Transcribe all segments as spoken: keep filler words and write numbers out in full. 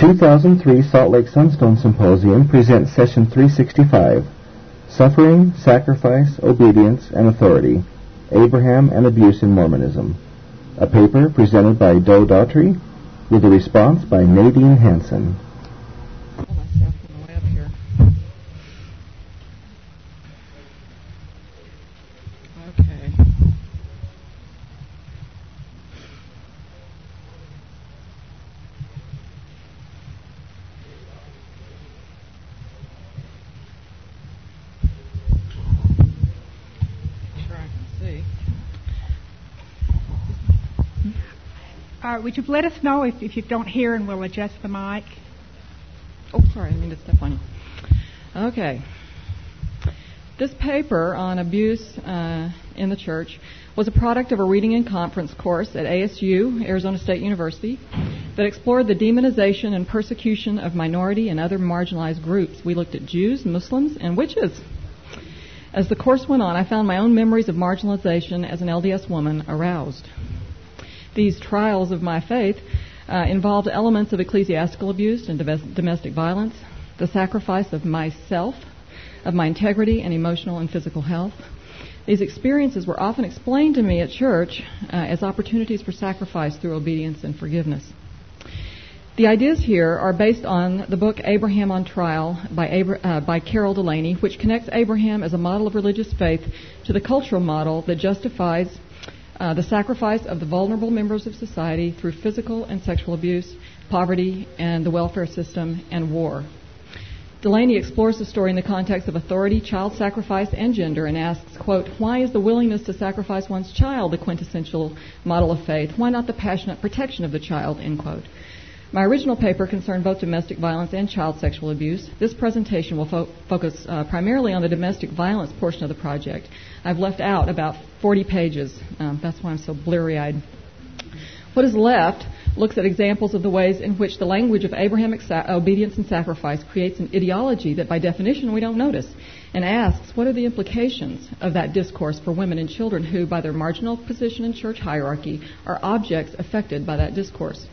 two thousand three Salt Lake Sunstone Symposium presents Session three sixty-five, Suffering, Sacrifice, Obedience, and Authority, Abraham and Abuse in Mormonism. A paper presented by Doe Daughtry, with a response by Nadine Hansen. Uh, would you let us know if, if you don't hear, and we'll adjust the mic? Oh, sorry, I didn't mean to step on you. Okay. This paper on abuse uh, in the church was a product of a reading and conference course at A S U, Arizona State University, that explored the demonization and persecution of minority and other marginalized groups. We looked at Jews, Muslims, and witches. As the course went on, I found my own memories of marginalization as an L D S woman aroused. These trials of my faith uh, involved elements of ecclesiastical abuse and domestic violence, the sacrifice of myself, of my integrity and emotional and physical health. These experiences were often explained to me at church uh, as opportunities for sacrifice through obedience and forgiveness. The ideas here are based on the book Abraham on Trial by, Abra- uh, by Carol Delaney, which connects Abraham as a model of religious faith to the cultural model that justifies Uh, the sacrifice of the vulnerable members of society through physical and sexual abuse, poverty, and the welfare system, and war. Delaney explores the story in the context of authority, child sacrifice, and gender, and asks, quote, why is the willingness to sacrifice one's child the quintessential model of faith? Why not the passionate protection of the child, end quote. My original paper concerned both domestic violence and child sexual abuse. This presentation will fo- focus uh, primarily on the domestic violence portion of the project. I've left out about forty pages. Um, that's why I'm so bleary-eyed. What is left looks at examples of the ways in which the language of Abrahamic sa- obedience and sacrifice creates an ideology that by definition we don't notice, and asks what are the implications of that discourse for women and children who, by their marginal position in church hierarchy, are objects affected by that discourse.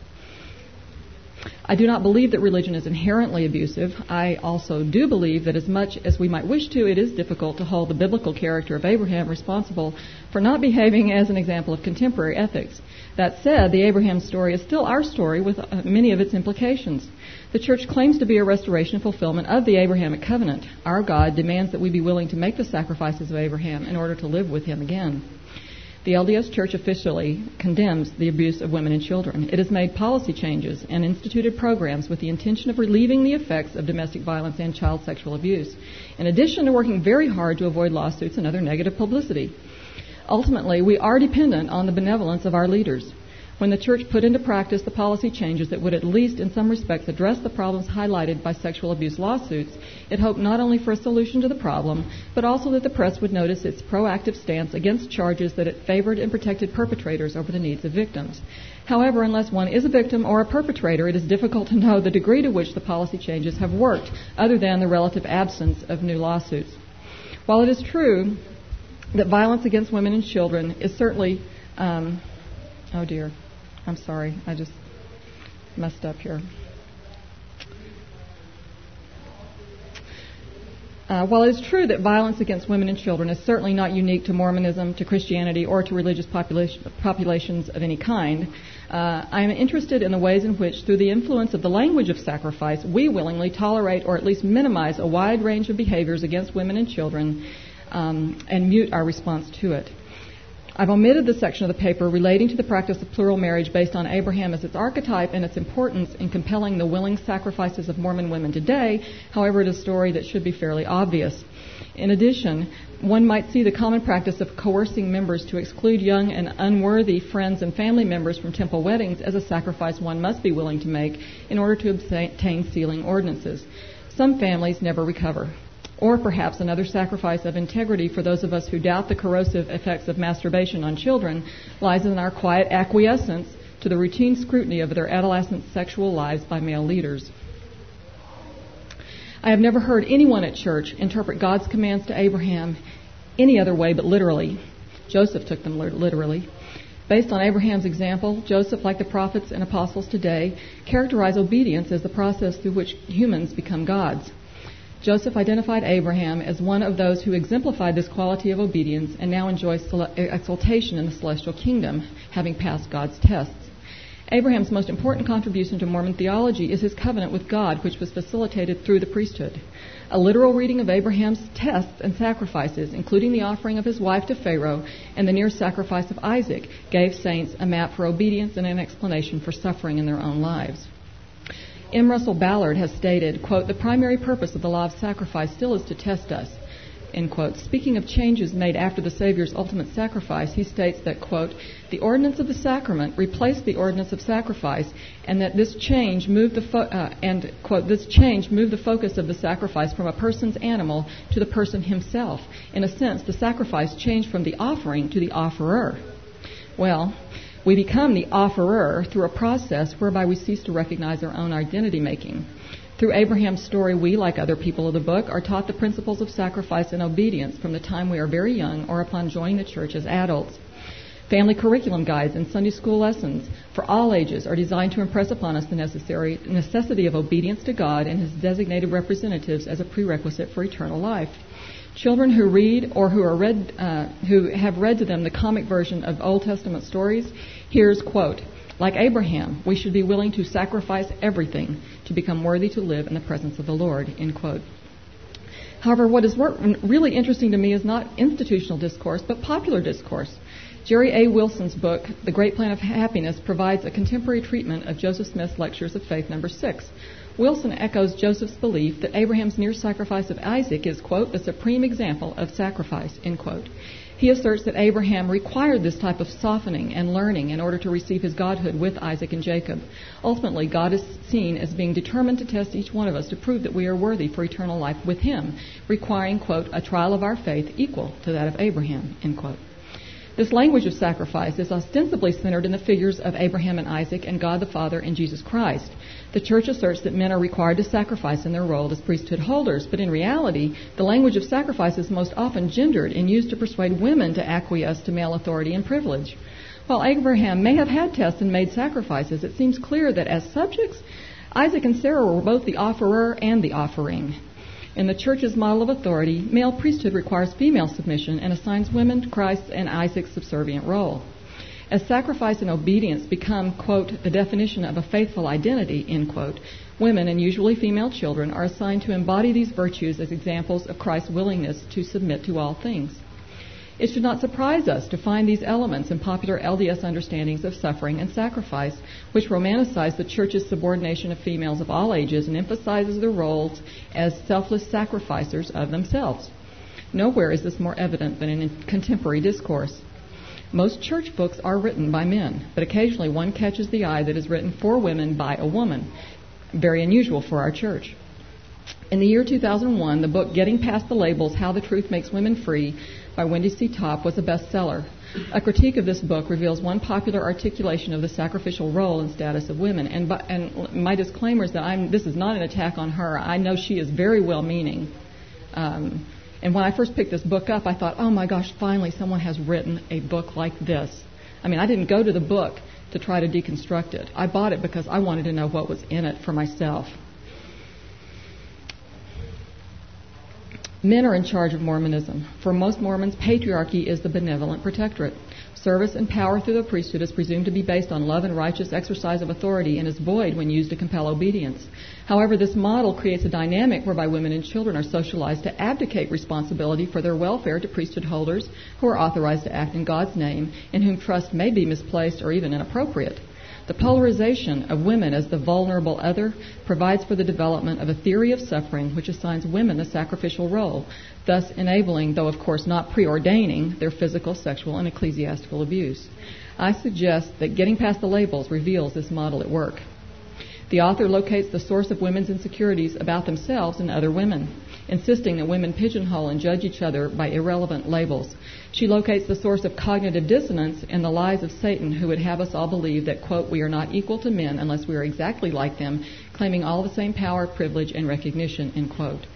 I do not believe that religion is inherently abusive. I also do believe that as much as we might wish to, it is difficult to hold the biblical character of Abraham responsible for not behaving as an example of contemporary ethics. That said, the Abraham story is still our story with uh, many of its implications. The church claims to be a restoration and fulfillment of the Abrahamic covenant. Our God demands that we be willing to make the sacrifices of Abraham in order to live with him again. The L D S Church officially condemns the abuse of women and children. It has made policy changes and instituted programs with the intention of relieving the effects of domestic violence and child sexual abuse, in addition to working very hard to avoid lawsuits and other negative publicity. Ultimately, we are dependent on the benevolence of our leaders. When the church put into practice the policy changes that would at least in some respects address the problems highlighted by sexual abuse lawsuits, it hoped not only for a solution to the problem, but also that the press would notice its proactive stance against charges that it favored and protected perpetrators over the needs of victims. However, unless one is a victim or a perpetrator, it is difficult to know the degree to which the policy changes have worked, other than the relative absence of new lawsuits. While it is true that violence against women and children is certainly, um, oh dear, I'm sorry, I just messed up here. Uh, while it is true that violence against women and children is certainly not unique to Mormonism, to Christianity, or to religious population, populations of any kind, uh, I am interested in the ways in which, through the influence of the language of sacrifice, we willingly tolerate or at least minimize a wide range of behaviors against women and children um, and mute our response to it. I've omitted the section of the paper relating to the practice of plural marriage based on Abraham as its archetype and its importance in compelling the willing sacrifices of Mormon women today. However, it is a story that should be fairly obvious. In addition, one might see the common practice of coercing members to exclude young and unworthy friends and family members from temple weddings as a sacrifice one must be willing to make in order to obtain sealing ordinances. Some families never recover. Or perhaps another sacrifice of integrity for those of us who doubt the corrosive effects of masturbation on children lies in our quiet acquiescence to the routine scrutiny of their adolescent sexual lives by male leaders. I have never heard anyone at church interpret God's commands to Abraham any other way but literally. Joseph took them literally. Based on Abraham's example, Joseph, like the prophets and apostles today, characterized obedience as the process through which humans become gods. Joseph identified Abraham as one of those who exemplified this quality of obedience and now enjoys exaltation in the celestial kingdom, having passed God's tests. Abraham's most important contribution to Mormon theology is his covenant with God, which was facilitated through the priesthood. A literal reading of Abraham's tests and sacrifices, including the offering of his wife to Pharaoh and the near sacrifice of Isaac, gave saints a map for obedience and an explanation for suffering in their own lives. M. Russell Ballard has stated, quote, "The primary purpose of the law of sacrifice still is to test us." End quote. Speaking of changes made after the Savior's ultimate sacrifice, he states that, quote, "The ordinance of the sacrament replaced the ordinance of sacrifice, and that this change moved the fo- uh, and quote this change moved the focus of the sacrifice from a person's animal to the person himself. In a sense, the sacrifice changed from the offering to the offerer." Well, we become the offerer through a process whereby we cease to recognize our own identity making. Through Abraham's story, we, like other people of the book, are taught the principles of sacrifice and obedience from the time we are very young or upon joining the church as adults. Family curriculum guides and Sunday school lessons for all ages are designed to impress upon us the necessary necessity of obedience to God and His designated representatives as a prerequisite for eternal life. Children who read or who are read, uh, who have read to them the comic version of Old Testament stories, here's, quote, "Like Abraham, we should be willing to sacrifice everything to become worthy to live in the presence of the Lord," end quote. However, what is really interesting to me is not institutional discourse, but popular discourse. Jerry A. Wilson's book, The Great Plan of Happiness, provides a contemporary treatment of Joseph Smith's Lectures of Faith number six. Wilson echoes Joseph's belief that Abraham's near sacrifice of Isaac is, quote, "the supreme example of sacrifice," end quote. He asserts that Abraham required this type of softening and learning in order to receive his godhood with Isaac and Jacob. Ultimately, God is seen as being determined to test each one of us to prove that we are worthy for eternal life with Him, requiring, quote, "a trial of our faith equal to that of Abraham," end quote. This language of sacrifice is ostensibly centered in the figures of Abraham and Isaac and God the Father and Jesus Christ. The Church asserts that men are required to sacrifice in their role as priesthood holders, but in reality, the language of sacrifice is most often gendered and used to persuade women to acquiesce to male authority and privilege. While Abraham may have had tests and made sacrifices, it seems clear that as subjects, Isaac and Sarah were both the offerer and the offering. In the Church's model of authority, male priesthood requires female submission and assigns women Christ's and Isaac's subservient role. As sacrifice and obedience become, quote, "the definition of a faithful identity," end quote, women, and usually female children, are assigned to embody these virtues as examples of Christ's willingness to submit to all things. It should not surprise us to find these elements in popular L D S understandings of suffering and sacrifice, which romanticize the Church's subordination of females of all ages and emphasizes their roles as selfless sacrificers of themselves. Nowhere is this more evident than in contemporary discourse. Most church books are written by men, but occasionally one catches the eye that is written for women by a woman. Very unusual for our church. In the year two thousand one, the book Getting Past the Labels, How the Truth Makes Women Free by Wendy C. Topp was a bestseller. A critique of this book reveals one popular articulation of the sacrificial role and status of women. And, by, and my disclaimer is that I'm, this is not an attack on her. I know she is very well-meaning. Um, and when I first picked this book up, I thought, oh my gosh, finally someone has written a book like this. I mean, I didn't go to the book to try to deconstruct it. I bought it because I wanted to know what was in it for myself. Men are in charge of Mormonism. For most Mormons, patriarchy is the benevolent protectorate. Service and power through the priesthood is presumed to be based on love and righteous exercise of authority and is void when used to compel obedience. However, this model creates a dynamic whereby women and children are socialized to abdicate responsibility for their welfare to priesthood holders who are authorized to act in God's name and whom trust may be misplaced or even inappropriate. The polarization of women as the vulnerable other provides for the development of a theory of suffering which assigns women the sacrificial role, thus enabling, though of course not preordaining, their physical, sexual, and ecclesiastical abuse. I suggest that Getting Past the Labels reveals this model at work. The author locates the source of women's insecurities about themselves and other women, insisting that women pigeonhole and judge each other by irrelevant labels. She locates the source of cognitive dissonance in the lies of Satan, who would have us all believe that, quote, "we are not equal to men unless we are exactly like them, claiming all the same power, privilege, and recognition," end quote.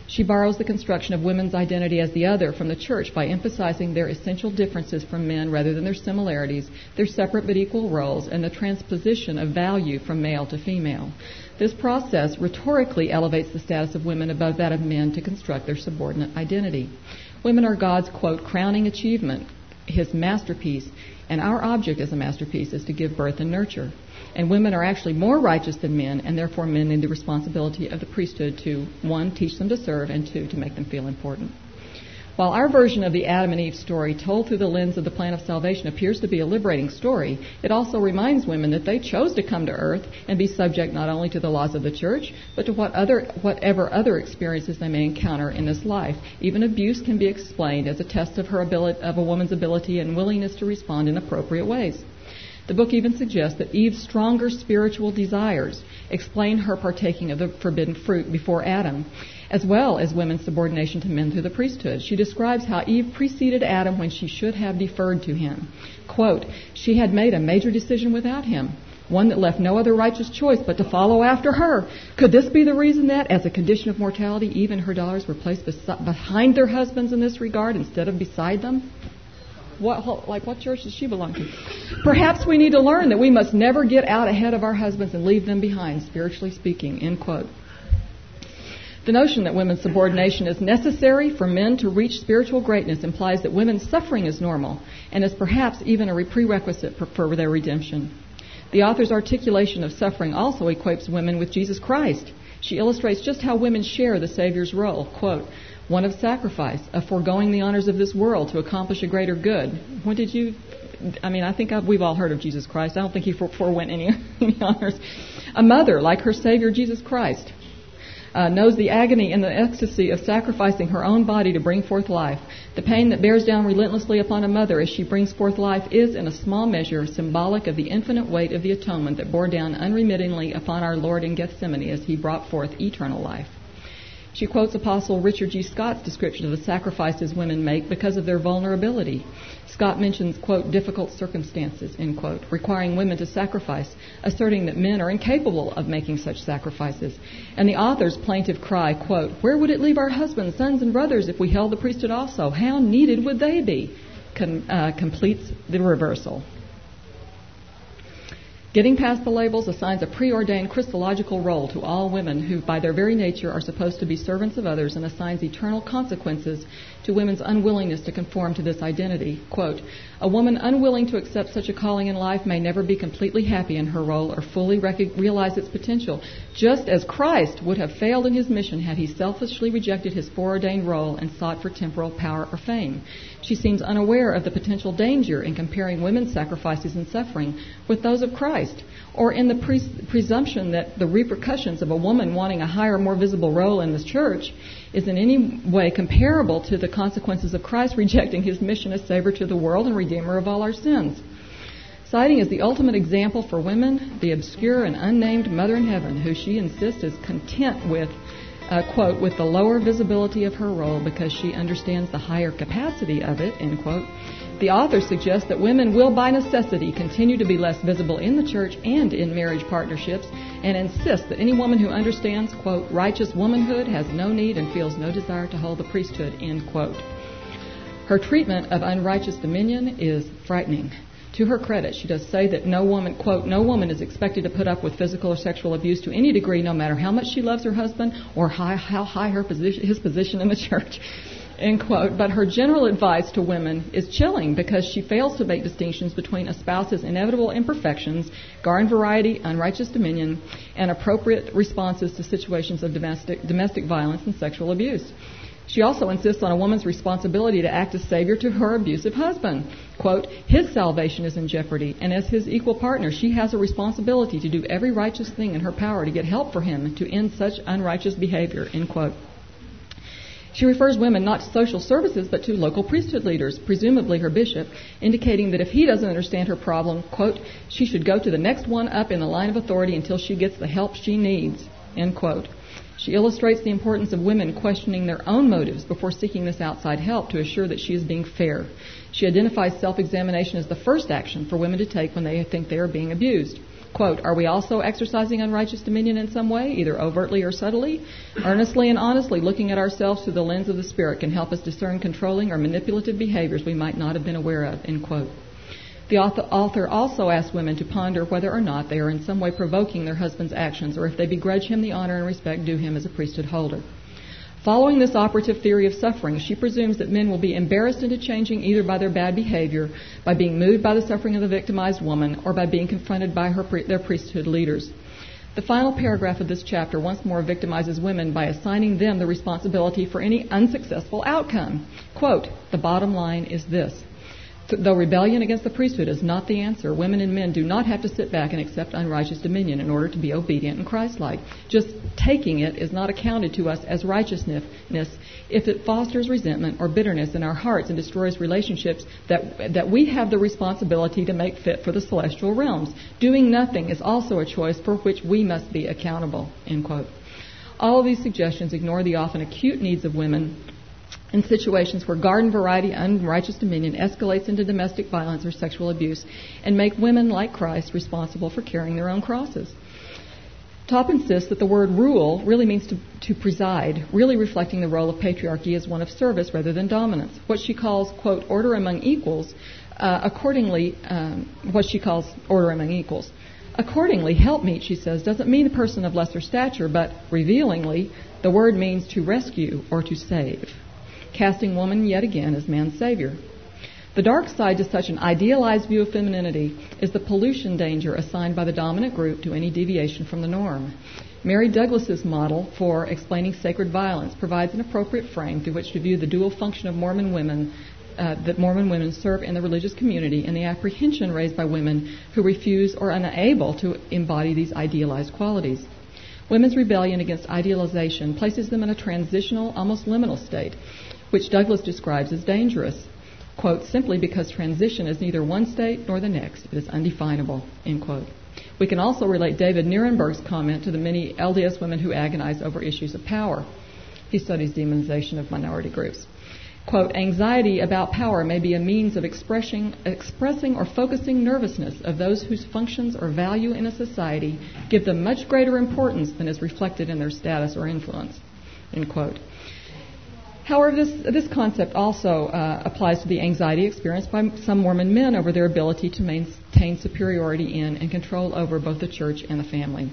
She borrows the construction of women's identity as the other from the church by emphasizing their essential differences from men rather than their similarities, their separate but equal roles, and the transposition of value from male to female. This process rhetorically elevates the status of women above that of men to construct their subordinate identity. Women are God's, quote, crowning achievement, His masterpiece, and our object as a masterpiece is to give birth and nurture. And women are actually more righteous than men, and therefore men need the responsibility of the priesthood to, one, teach them to serve, and two, to make them feel important. While our version of the Adam and Eve story, told through the lens of the plan of salvation, appears to be a liberating story, it also reminds women that they chose to come to earth and be subject not only to the laws of the church, but to what other, whatever other experiences they may encounter in this life. Even abuse can be explained as a test of her ability, of a woman's ability and willingness to respond in appropriate ways. The book even suggests that Eve's stronger spiritual desires explain her partaking of the forbidden fruit before Adam, as well as women's subordination to men through the priesthood. She describes how Eve preceded Adam when she should have deferred to him. Quote, she had made a major decision without him, one that left no other righteous choice but to follow after her. Could this be the reason that, as a condition of mortality, Eve and her daughters were placed bes- behind their husbands in this regard instead of beside them? What, like what church does she belong to? Perhaps we need to learn that we must never get out ahead of our husbands and leave them behind, spiritually speaking, end quote. The notion that women's subordination is necessary for men to reach spiritual greatness implies that women's suffering is normal and is perhaps even a prerequisite for their redemption. The author's articulation of suffering also equates women with Jesus Christ. She illustrates just how women share the Savior's role. Quote, one of sacrifice, of foregoing the honors of this world to accomplish a greater good. When did you, I mean, I think I've, we've all heard of Jesus Christ. I don't think he forewent any, any honors. A mother, like her Savior Jesus Christ, uh, knows the agony and the ecstasy of sacrificing her own body to bring forth life. The pain that bears down relentlessly upon a mother as she brings forth life is, in a small measure, symbolic of the infinite weight of the atonement that bore down unremittingly upon our Lord in Gethsemane as he brought forth eternal life. She quotes Apostle Richard G. Scott's description of the sacrifices women make because of their vulnerability. Scott mentions, quote, difficult circumstances, end quote, requiring women to sacrifice, asserting that men are incapable of making such sacrifices. And the author's plaintive cry, quote, where would it leave our husbands, sons, and brothers if we held the priesthood also? How needed would they be? Com- uh, completes the reversal. Getting past the labels assigns a preordained Christological role to all women who, by their very nature, are supposed to be servants of others, and assigns eternal consequences to women's unwillingness to conform to this identity. Quote, a woman unwilling to accept such a calling in life may never be completely happy in her role or fully rec- realize its potential, just as Christ would have failed in his mission had he selfishly rejected his foreordained role and sought for temporal power or fame. She seems unaware of the potential danger in comparing women's sacrifices and suffering with those of Christ, or in the pre- presumption that the repercussions of a woman wanting a higher, more visible role in the church is in any way comparable to the consequences of Christ rejecting his mission as Savior to the world and Redeemer of all our sins. Citing as the ultimate example for women the obscure and unnamed Mother in Heaven, who she insists is content with, uh, quote, with the lower visibility of her role because she understands the higher capacity of it, end quote. The author suggests that women will by necessity continue to be less visible in the church and in marriage partnerships, and insists that any woman who understands, quote, righteous womanhood has no need and feels no desire to hold the priesthood, end quote. Her treatment of unrighteous dominion is frightening. To her credit, she does say that no woman, quote, no woman is expected to put up with physical or sexual abuse to any degree, no matter how much she loves her husband or high, how high her position, his position in the church, end quote. But her general advice to women is chilling because she fails to make distinctions between a spouse's inevitable imperfections, garden variety, unrighteous dominion, and appropriate responses to situations of domestic, domestic violence and sexual abuse. She also insists on a woman's responsibility to act as savior to her abusive husband. Quote, his salvation is in jeopardy, and as his equal partner, she has a responsibility to do every righteous thing in her power to get help for him to end such unrighteous behavior, end quote. She refers women not to social services, but to local priesthood leaders, presumably her bishop, indicating that if he doesn't understand her problem, quote, she should go to the next one up in the line of authority until she gets the help she needs, end quote. She illustrates the importance of women questioning their own motives before seeking this outside help to assure that she is being fair. She identifies self-examination as the first action for women to take when they think they are being abused. Quote, are we also exercising unrighteous dominion in some way, either overtly or subtly? Earnestly and honestly looking at ourselves through the lens of the Spirit can help us discern controlling or manipulative behaviors we might not have been aware of, end quote. The author also asks women to ponder whether or not they are in some way provoking their husband's actions, or if they begrudge him the honor and respect due him as a priesthood holder. Following this operative theory of suffering, she presumes that men will be embarrassed into changing either by their bad behavior, by being moved by the suffering of the victimized woman, or by being confronted by her, their priesthood leaders. The final paragraph of this chapter once more victimizes women by assigning them the responsibility for any unsuccessful outcome. Quote, the bottom line is this. Though rebellion against the priesthood is not the answer, women and men do not have to sit back and accept unrighteous dominion in order to be obedient and Christ-like. Just taking it is not accounted to us as righteousness if it fosters resentment or bitterness in our hearts and destroys relationships that that we have the responsibility to make fit for the celestial realms. Doing nothing is also a choice for which we must be accountable, end quote. All of these suggestions ignore the often acute needs of women in situations where garden variety unrighteous dominion escalates into domestic violence or sexual abuse, and make women like Christ responsible for carrying their own crosses. Topp insists that the word rule really means to, to preside, really reflecting the role of patriarchy as one of service rather than dominance. What she calls, quote, order among equals, uh, accordingly, um, what she calls order among equals. Accordingly, helpmeet, she says, doesn't mean a person of lesser stature, but revealingly, the word means to rescue or to save, casting woman yet again as man's savior. The dark side to such an idealized view of femininity is the pollution danger assigned by the dominant group to any deviation from the norm. Mary Douglas's model for explaining sacred violence provides an appropriate frame through which to view the dual function of Mormon women uh, that Mormon women serve in the religious community and the apprehension raised by women who refuse or are unable to embody these idealized qualities. Women's rebellion against idealization places them in a transitional, almost liminal state, which Douglas describes as dangerous, quote, simply because transition is neither one state nor the next. It is undefinable, end quote. We can also relate David Nierenberg's comment to the many L D S women who agonize over issues of power. He studies demonization of minority groups. Quote, anxiety about power may be a means of expressing, expressing or focusing nervousness of those whose functions or value in a society give them much greater importance than is reflected in their status or influence, end quote. However, this, this concept also uh, applies to the anxiety experienced by some Mormon men over their ability to maintain superiority in and control over both the church and the family.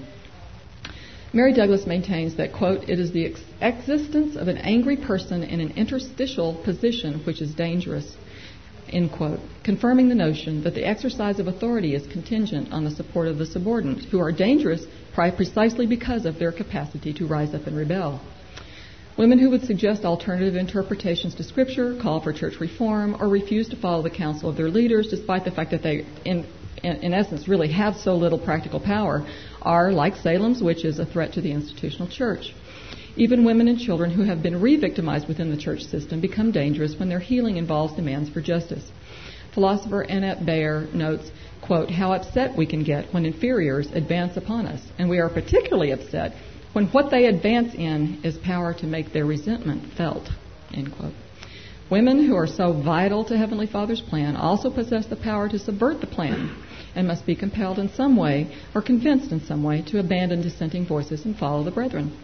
Mary Douglas maintains that, quote, it is the ex- existence of an angry person in an interstitial position which is dangerous, end quote, confirming the notion that the exercise of authority is contingent on the support of the subordinate, who are dangerous precisely because of their capacity to rise up and rebel. Women who would suggest alternative interpretations to Scripture, call for church reform, or refuse to follow the counsel of their leaders, despite the fact that they, in, in, in essence, really have so little practical power, are, like Salem's witches, a threat to the institutional church. Even women and children who have been re-victimized within the church system become dangerous when their healing involves demands for justice. Philosopher Annette Baer notes, quote, how upset we can get when inferiors advance upon us, and we are particularly upset when what they advance in is power to make their resentment felt, end quote. Women who are so vital to Heavenly Father's plan also possess the power to subvert the plan and must be compelled in some way or convinced in some way to abandon dissenting voices and follow the brethren.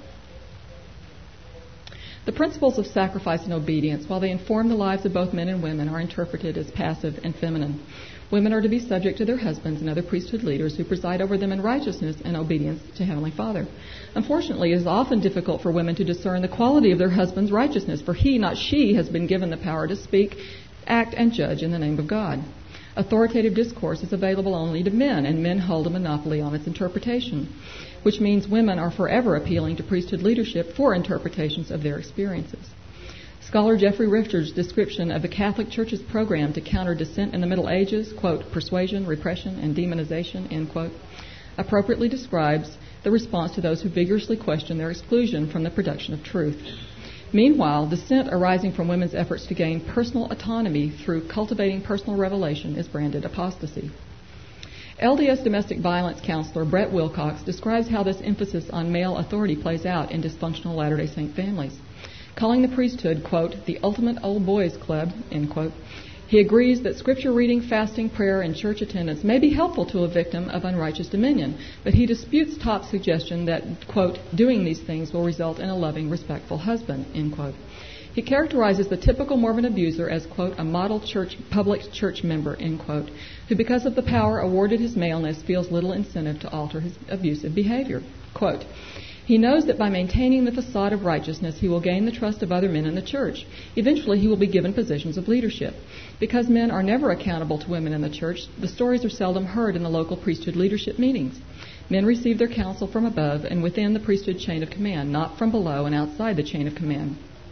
The principles of sacrifice and obedience, while they inform the lives of both men and women, are interpreted as passive and feminine. Women are to be subject to their husbands and other priesthood leaders who preside over them in righteousness and obedience to Heavenly Father. Unfortunately, it is often difficult for women to discern the quality of their husband's righteousness, for he, not she, has been given the power to speak, act, and judge in the name of God. Authoritative discourse is available only to men, and men hold a monopoly on its interpretation, which means women are forever appealing to priesthood leadership for interpretations of their experiences. Scholar Jeffrey Richter's description of the Catholic Church's program to counter dissent in the Middle Ages, quote, persuasion, repression, and demonization, end quote, appropriately describes the response to those who vigorously question their exclusion from the production of truth. Meanwhile, dissent arising from women's efforts to gain personal autonomy through cultivating personal revelation is branded apostasy. L D S domestic violence counselor Brett Wilcox describes how this emphasis on male authority plays out in dysfunctional Latter-day Saint families. Calling the priesthood, quote, the ultimate old boys club, end quote, He agrees that scripture reading, fasting, prayer, and church attendance may be helpful to a victim of unrighteous dominion, but he disputes Topp's suggestion that, quote, doing these things will result in a loving, respectful husband, end quote. He characterizes the typical Mormon abuser as, quote, a model church, public church member, end quote, who because of the power awarded his maleness feels little incentive to alter his abusive behavior. Quote, he knows that by maintaining the facade of righteousness, he will gain the trust of other men in the church. Eventually, he will be given positions of leadership. Because men are never accountable to women in the church, the stories are seldom heard in the local priesthood leadership meetings. Men receive their counsel from above and within the priesthood chain of command, not from below and outside the chain of command.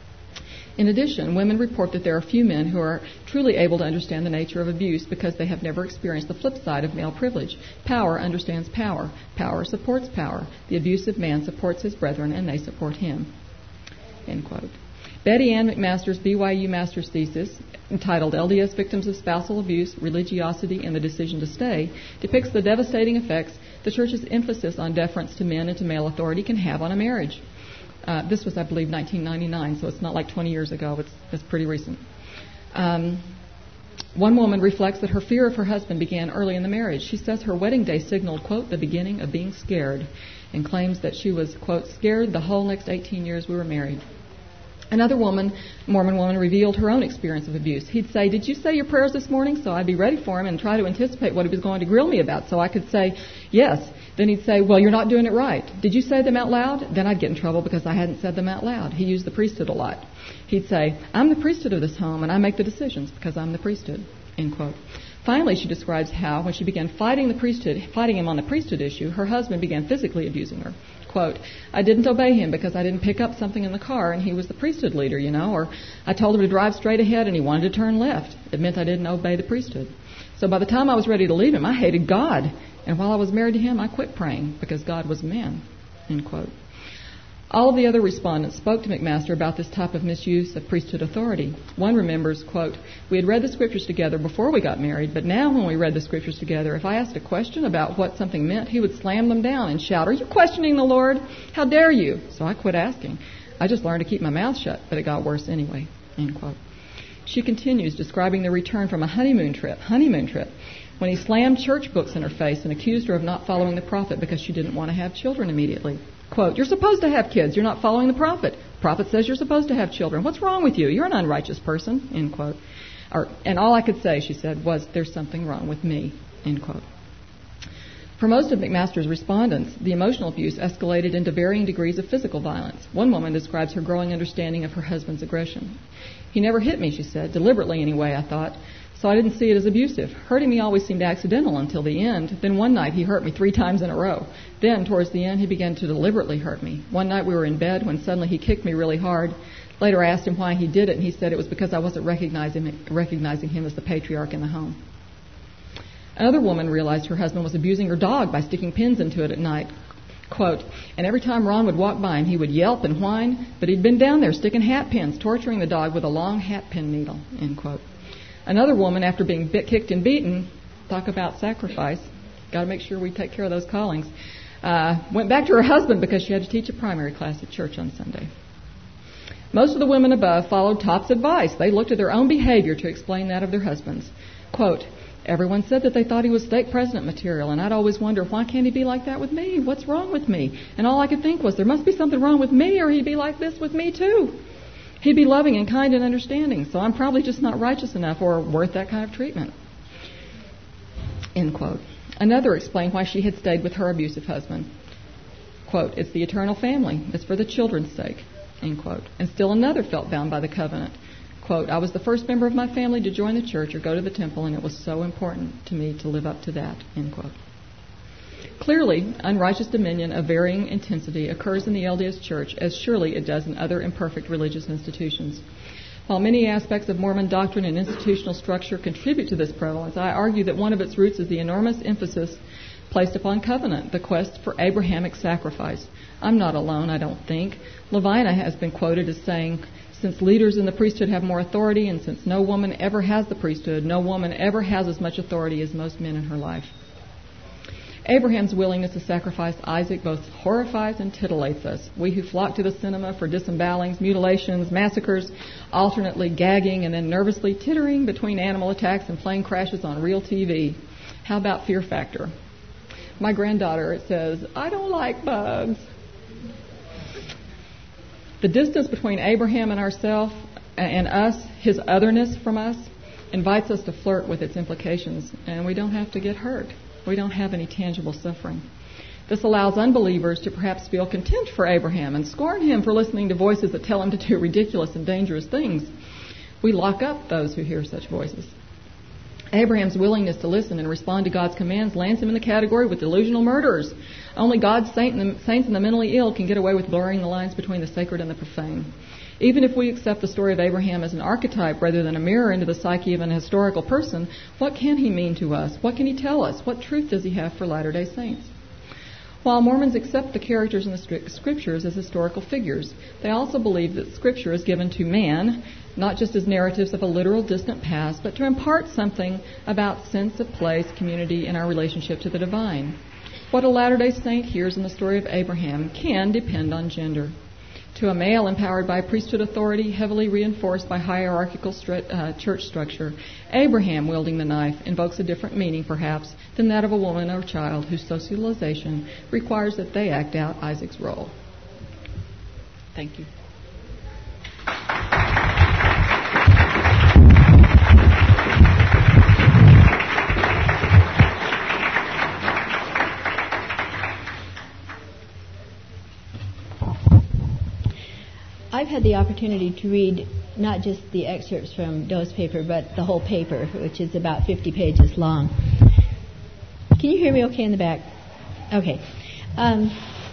In addition, women report that there are few men who are truly able to understand the nature of abuse because they have never experienced the flip side of male privilege. Power understands power. Power supports power. The abusive man supports his brethren, and they support him. End quote. Betty Ann McMaster's B Y U master's thesis, entitled L D S Victims of Spousal Abuse, Religiosity, and the Decision to Stay, depicts the devastating effects the Church's emphasis on deference to men and to male authority can have on a marriage. Uh, this was, I believe, nineteen ninety-nine, so it's not like twenty years ago. It's, it's pretty recent. Um, one woman reflects that her fear of her husband began early in the marriage. She says her wedding day signaled, quote, the beginning of being scared, and claims that she was, quote, scared the whole next eighteen years we were married. Another woman, Mormon woman, revealed her own experience of abuse. He'd say, did you say your prayers this morning? So I'd be ready for him and try to anticipate what he was going to grill me about. So I could say, yes. Then he'd say, well, you're not doing it right. Did you say them out loud? Then I'd get in trouble because I hadn't said them out loud. He used the priesthood a lot. He'd say, I'm the priesthood of this home, and I make the decisions because I'm the priesthood, end quote. Finally, she describes how, when she began fighting the priesthood, fighting him on the priesthood issue, her husband began physically abusing her. Quote, I didn't obey him because I didn't pick up something in the car and he was the priesthood leader, you know, or I told him to drive straight ahead and he wanted to turn left. It meant I didn't obey the priesthood. So by the time I was ready to leave him, I hated God. And while I was married to him, I quit praying because God was a man, end quote. All of the other respondents spoke to McMaster about this type of misuse of priesthood authority. One remembers, quote, we had read the scriptures together before we got married, but now when we read the scriptures together, if I asked a question about what something meant, he would slam them down and shout, are you questioning the Lord? How dare you? So I quit asking. I just learned to keep my mouth shut, but it got worse anyway, end quote. She continues, describing the return from a honeymoon trip, honeymoon trip, when he slammed church books in her face and accused her of not following the prophet because she didn't want to have children immediately. Quote, you're supposed to have kids. You're not following the prophet. The prophet says you're supposed to have children. What's wrong with you? You're an unrighteous person, end quote. Or, and all I could say, she said, was there's something wrong with me, end quote. For most of McMaster's respondents, the emotional abuse escalated into varying degrees of physical violence. One woman describes her growing understanding of her husband's aggression. He never hit me, she said, deliberately anyway, I thought. So I didn't see it as abusive. Hurting me always seemed accidental until the end. Then one night he hurt me three times in a row. Then, towards the end, he began to deliberately hurt me. One night we were in bed when suddenly he kicked me really hard. Later I asked him why he did it, and he said it was because I wasn't recognizing, recognizing him as the patriarch in the home. Another woman realized her husband was abusing her dog by sticking pins into it at night. Quote, and every time Ron would walk by him, he would yelp and whine, but he'd been down there sticking hat pins, torturing the dog with a long hat pin needle, end quote. Another woman, after being bit, kicked and beaten, talk about sacrifice, got to make sure we take care of those callings, uh, went back to her husband because she had to teach a primary class at church on Sunday. Most of the women above followed Topp's advice. They looked at their own behavior to explain that of their husbands. Quote, everyone said that they thought he was stake president material, and I'd always wonder, why can't he be like that with me? What's wrong with me? And all I could think was, there must be something wrong with me, or he'd be like this with me too. He'd be loving and kind and understanding, so I'm probably just not righteous enough or worth that kind of treatment. End quote. Another explained why she had stayed with her abusive husband. Quote, it's the eternal family. It's for the children's sake. End quote. And still another felt bound by the covenant. Quote, I was the first member of my family to join the church or go to the temple, and it was so important to me to live up to that. End quote. Clearly, unrighteous dominion of varying intensity occurs in the L D S Church as surely it does in other imperfect religious institutions. While many aspects of Mormon doctrine and institutional structure contribute to this prevalence, I argue that one of its roots is the enormous emphasis placed upon covenant, the quest for Abrahamic sacrifice. I'm not alone, I don't think. Levina has been quoted as saying, since leaders in the priesthood have more authority, and since no woman ever has the priesthood, no woman ever has as much authority as most men in her life. Abraham's willingness to sacrifice Isaac both horrifies and titillates us. We who flock to the cinema for disembowelings, mutilations, massacres, alternately gagging and then nervously tittering between animal attacks and plane crashes on real T V. How about Fear Factor? My granddaughter, it says, "I don't like bugs." The distance between Abraham and ourselves and us, his otherness from us, invites us to flirt with its implications, and we don't have to get hurt. We don't have any tangible suffering. This allows unbelievers to perhaps feel contempt for Abraham and scorn him for listening to voices that tell him to do ridiculous and dangerous things. We lock up those who hear such voices. Abraham's willingness to listen and respond to God's commands lands him in the category with delusional murderers. Only God's saints and the mentally ill can get away with blurring the lines between the sacred and the profane. Even if we accept the story of Abraham as an archetype rather than a mirror into the psyche of an historical person, what can he mean to us? What can he tell us? What truth does he have for Latter-day Saints? While Mormons accept the characters in the Scriptures as historical figures, they also believe that Scripture is given to man, not just as narratives of a literal distant past, but to impart something about sense of place, community, and our relationship to the divine. What a Latter-day Saint hears in the story of Abraham can depend on gender. To a male empowered by priesthood authority, heavily reinforced by hierarchical stru- uh, church structure, Abraham wielding the knife invokes a different meaning, perhaps, than that of a woman or child whose socialization requires that they act out Isaac's role. Thank you. I've had the opportunity to read not just the excerpts from Doe's paper, but the whole paper, which is about fifty pages long. Can you hear me okay in the back? Okay. Um,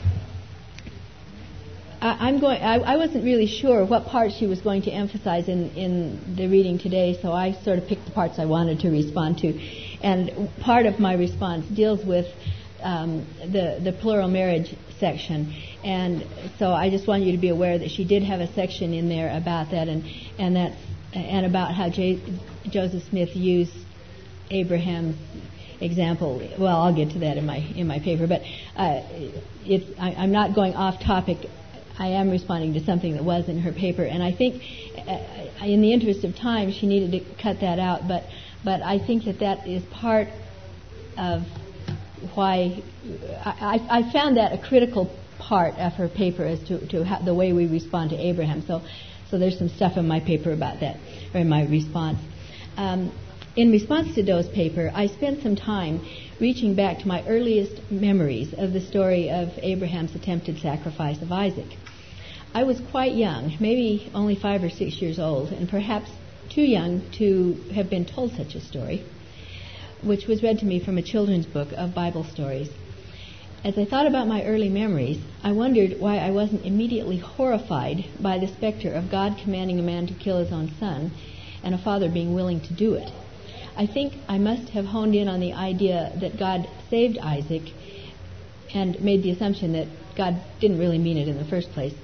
I, I'm going. I, I wasn't really sure what parts she was going to emphasize in, in the reading today, so I sort of picked the parts I wanted to respond to. And part of my response deals with um, the, the plural marriage section. And so I just want you to be aware that she did have a section in there about that, and and that's and about how J, Joseph Smith used Abraham's example. Well, I'll get to that in my in my paper, but uh, it's I, I'm not going off topic. I am responding to something that was in her paper, and I think, uh, in the interest of time, she needed to cut that out. But but I think that that is part of why I, I found that a critical part of her paper as to, to how, the way we respond to Abraham. So, so there's some stuff in my paper about that, or in my response. Um, in response to Doe's paper, I spent some time reaching back to my earliest memories of the story of Abraham's attempted sacrifice of Isaac. I was quite young, maybe only five or six years old, and perhaps too young to have been told such a story, which was read to me from a children's book of Bible stories. As I thought about my early memories, I wondered why I wasn't immediately horrified by the specter of God commanding a man to kill his own son and a father being willing to do it. I think I must have honed in on the idea that God saved Isaac and made the assumption that God didn't really mean it in the first place.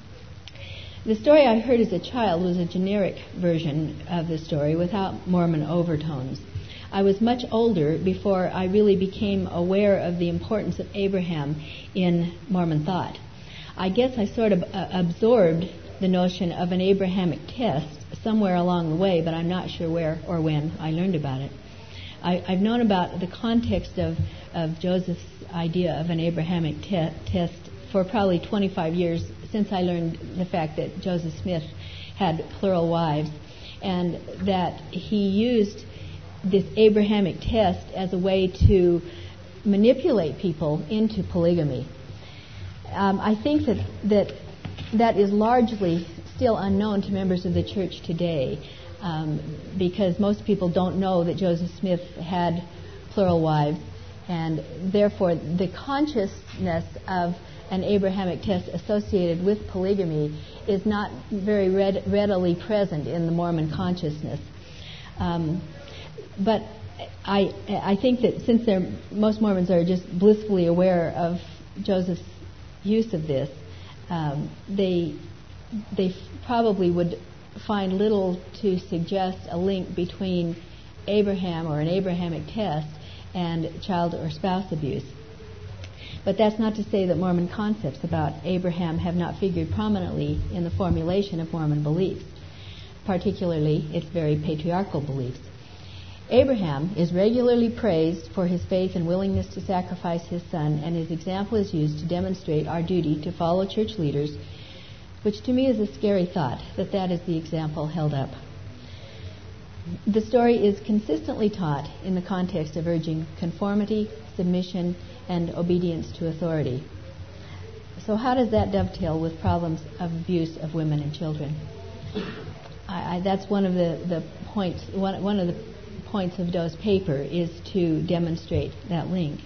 The story I heard as a child was a generic version of the story without Mormon overtones. I was much older before I really became aware of the importance of Abraham in Mormon thought. I guess I sort of uh, absorbed the notion of an Abrahamic test somewhere along the way, but I'm not sure where or when I learned about it. I, I've known about the context of, of Joseph's idea of an Abrahamic te- test for probably twenty-five years since I learned the fact that Joseph Smith had plural wives, and that he used this Abrahamic test as a way to manipulate people into polygamy. Um, I think that, that that is largely still unknown to members of the church today, um, because most people don't know that Joseph Smith had plural wives, and therefore the consciousness of an Abrahamic test associated with polygamy is not very read, readily present in the Mormon consciousness. Um, But I I think that since they're, most Mormons are just blissfully aware of Joseph's use of this, um, they they probably would find little to suggest a link between Abraham or an Abrahamic test and child or spouse abuse. But that's not to say that Mormon concepts about Abraham have not figured prominently in the formulation of Mormon beliefs, particularly its very patriarchal beliefs. Abraham is regularly praised for his faith and willingness to sacrifice his son, and his example is used to demonstrate our duty to follow church leaders, which to me is a scary thought, that that is the example held up. The story is consistently taught in the context of urging conformity, submission, and obedience to authority. So how does that dovetail with problems of abuse of women and children? I, I, that's one of the, the points, one, one of the points of Doe's paper is to demonstrate that link.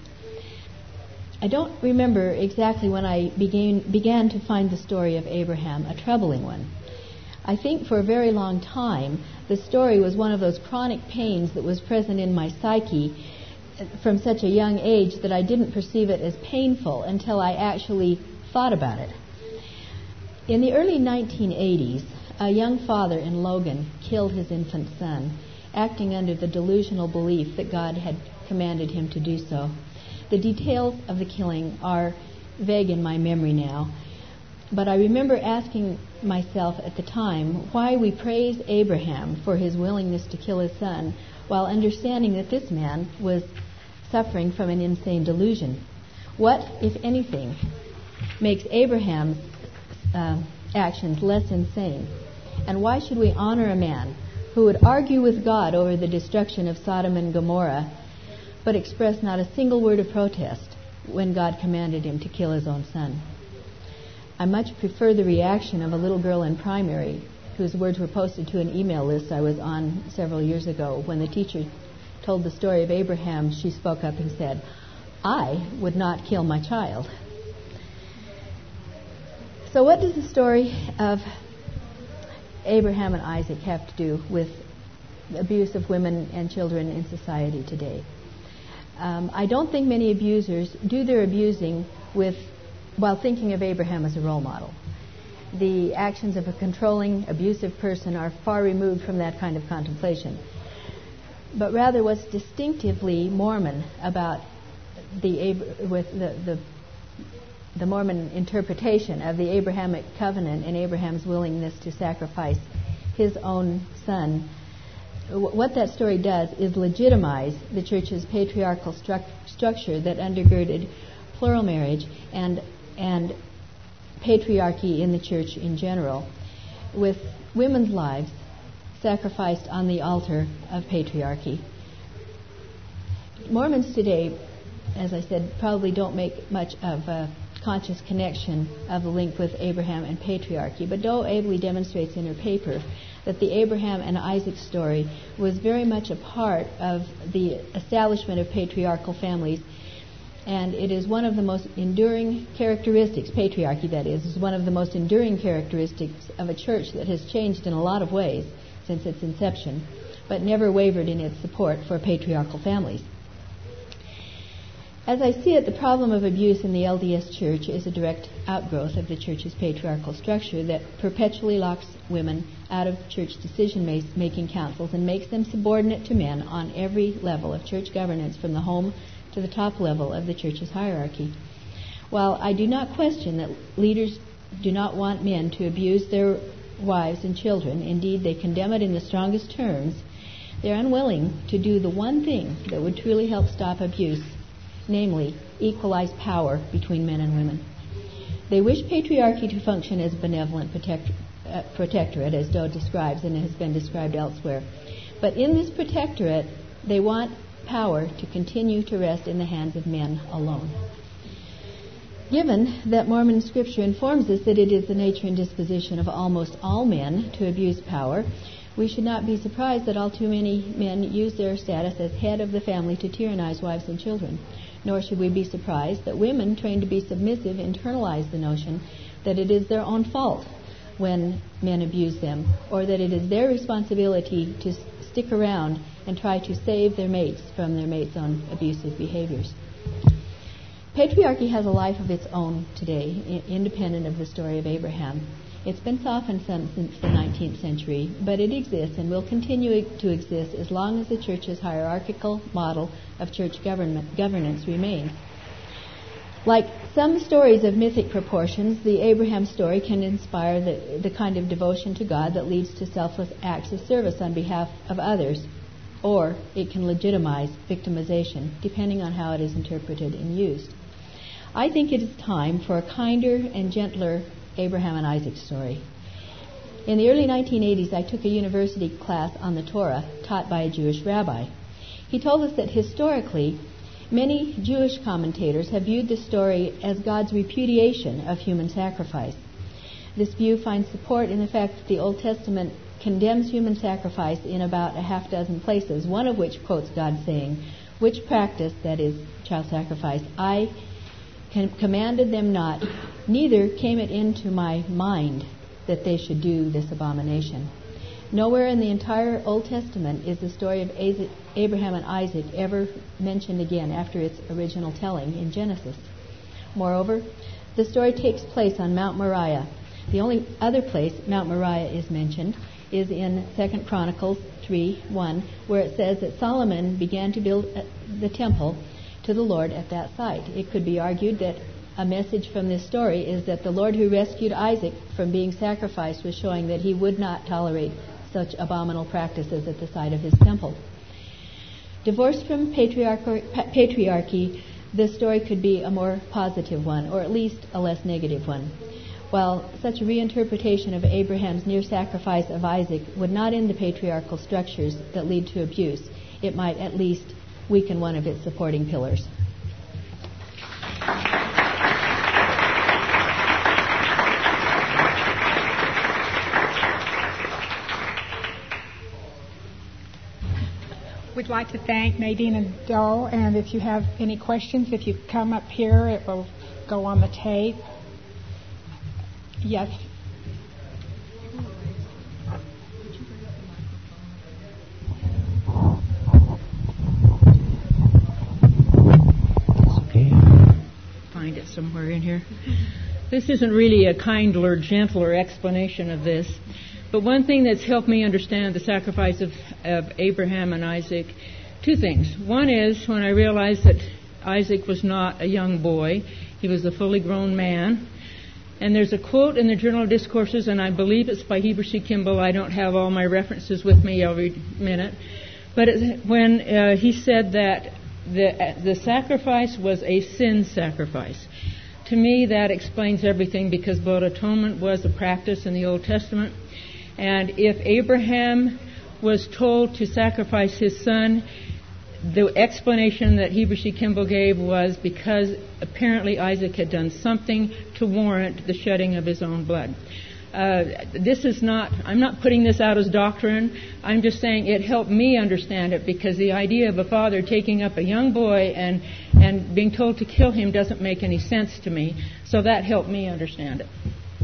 I don't remember exactly when I began, began to find the story of Abraham a troubling one. I think for a very long time the story was one of those chronic pains that was present in my psyche from such a young age that I didn't perceive it as painful until I actually thought about it. In the early nineteen eighties, a young father in Logan killed his infant son, acting under the delusional belief that God had commanded him to do so. The details of the killing are vague in my memory now, but I remember asking myself at the time why we praise Abraham for his willingness to kill his son while understanding that this man was suffering from an insane delusion. What, if anything, makes Abraham's uh, actions less insane? And why should we honor a man who would argue with God over the destruction of Sodom and Gomorrah but express not a single word of protest when God commanded him to kill his own son? I much prefer the reaction of a little girl in primary whose words were posted to an email list I was on several years ago. When the teacher told the story of Abraham, she spoke up and said, "I would not kill my child." So what does the story of Abraham and Isaac have to do with abuse of women and children in society today? Um, I don't think many abusers do their abusing with while thinking of Abraham as a role model. The actions of a controlling, abusive person are far removed from that kind of contemplation. But rather what's distinctively Mormon about the with the, the the Mormon interpretation of the Abrahamic covenant and Abraham's willingness to sacrifice his own son, what that story does is legitimize the church's patriarchal stru- structure that undergirded plural marriage and and patriarchy in the church in general, with women's lives sacrificed on the altar of patriarchy. Mormons today, as I said, probably don't make much of a conscious connection of the link with Abraham and patriarchy, but Doe ably demonstrates in her paper that the Abraham and Isaac story was very much a part of the establishment of patriarchal families, and it is one of the most enduring characteristics, patriarchy that is, is one of the most enduring characteristics of a church that has changed in a lot of ways since its inception, but never wavered in its support for patriarchal families. As I see it, the problem of abuse in the L D S Church is a direct outgrowth of the Church's patriarchal structure that perpetually locks women out of church decision-making councils and makes them subordinate to men on every level of church governance, from the home to the top level of the Church's hierarchy. While I do not question that leaders do not want men to abuse their wives and children, indeed they condemn it in the strongest terms, they are unwilling to do the one thing that would truly help stop abuse, namely, equalize power between men and women. They wish patriarchy to function as a benevolent protect, uh, protectorate, as Doe describes and has been described elsewhere. But in this protectorate, they want power to continue to rest in the hands of men alone. Given that Mormon scripture informs us that it is the nature and disposition of almost all men to abuse power, we should not be surprised that all too many men use their status as head of the family to tyrannize wives and children. Nor should we be surprised that women trained to be submissive internalize the notion that it is their own fault when men abuse them, or that it is their responsibility to stick around and try to save their mates from their mates' own abusive behaviors. Patriarchy has a life of its own today, I- independent of the story of Abraham. It's been softened some since the nineteenth century, but it exists and will continue to exist as long as the Church's hierarchical model of church government, governance remains. Like some stories of mythic proportions, the Abraham story can inspire the, the kind of devotion to God that leads to selfless acts of service on behalf of others, or it can legitimize victimization, depending on how it is interpreted and used. I think it is time for a kinder and gentler Abraham and Isaac story. In the early nineteen eighties, I took a university class on the Torah taught by a Jewish rabbi. He told us that historically, many Jewish commentators have viewed the story as God's repudiation of human sacrifice. This view finds support in the fact that the Old Testament condemns human sacrifice in about a half dozen places, one of which quotes God saying, "Which practice," that is, child sacrifice, "I com- commanded them not, neither came it into my mind that they should do this abomination." Nowhere in the entire Old Testament is the story of Abraham and Isaac ever mentioned again after its original telling in Genesis. Moreover, the story takes place on Mount Moriah. The only other place Mount Moriah is mentioned is in Second Chronicles three one, where it says that Solomon began to build the temple to the Lord at that site. It could be argued that a message from this story is that the Lord who rescued Isaac from being sacrificed was showing that he would not tolerate such abominable practices at the site of his temple. Divorced from patriarch- patriarchy, this story could be a more positive one, or at least a less negative one. While such a reinterpretation of Abraham's near sacrifice of Isaac would not end the patriarchal structures that lead to abuse, it might at least weaken one of its supporting pillars. We'd like to thank Nadine and Doe, and if you have any questions, if you come up here, it will go on the tape. Yes. Okay. Find it somewhere in here. This isn't really a kinder, gentler explanation of this. But one thing that's helped me understand the sacrifice of, of Abraham and Isaac, two things. One is when I realized that Isaac was not a young boy. He was a fully grown man. And there's a quote in the Journal of Discourses, and I believe it's by Heber C. Kimball. I don't have all my references with me every minute. But it, when uh, he said that the, the sacrifice was a sin sacrifice, to me that explains everything, because blood atonement was a practice in the Old Testament. And if Abraham was told to sacrifice his son, the explanation that Heber C. Kimball gave was because apparently Isaac had done something to warrant the shedding of his own blood. Uh, this is not, I'm not putting this out as doctrine. I'm just saying it helped me understand it, because the idea of a father taking up a young boy and, and being told to kill him doesn't make any sense to me. So that helped me understand it.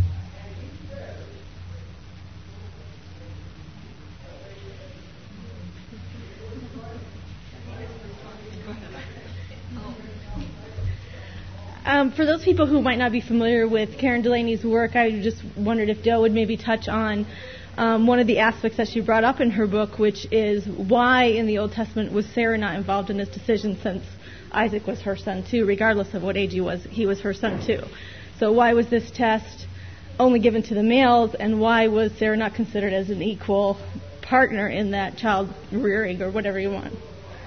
Um, for those people who might not be familiar with Karen Delaney's work, I just wondered if Doe would maybe touch on um, one of the aspects that she brought up in her book, which is why in the Old Testament was Sarah not involved in this decision, since Isaac was her son too, regardless of what age he was, he was her son too. So why was this test only given to the males, and why was Sarah not considered as an equal partner in that child rearing, or whatever you want?